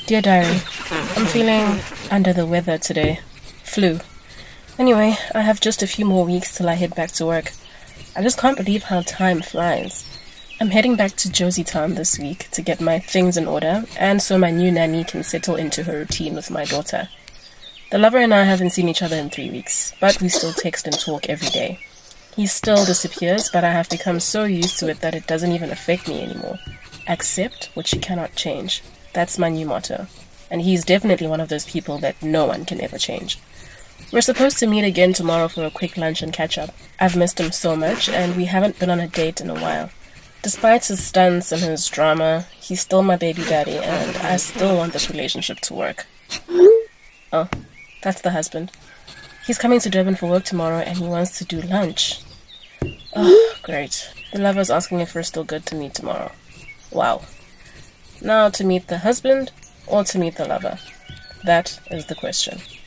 Dear Diary, I'm feeling under the weather today. Flu. Anyway, I have just a few more weeks till I head back to work. I just can't believe how time flies. I'm heading back to Josie Town this week to get my things in order, and so my new nanny can settle into her routine with my daughter. The lover and I haven't seen each other in 3 weeks, but we still text and talk every day. He still disappears, but I have become so used to it that it doesn't even affect me anymore. Accept what you cannot change. That's my new motto. And he's definitely one of those people that no one can ever change. We're supposed to meet again tomorrow for a quick lunch and catch up. I've missed him so much, and we haven't been on a date in a while. Despite his stunts and his drama, he's still my baby daddy, and I still want this relationship to work. Oh, that's the husband. He's coming to Durban for work tomorrow, and he wants to do lunch. Oh, great. The lover's asking if we're still good to meet tomorrow. Wow. Now to meet the husband or to meet the lover? That is the question.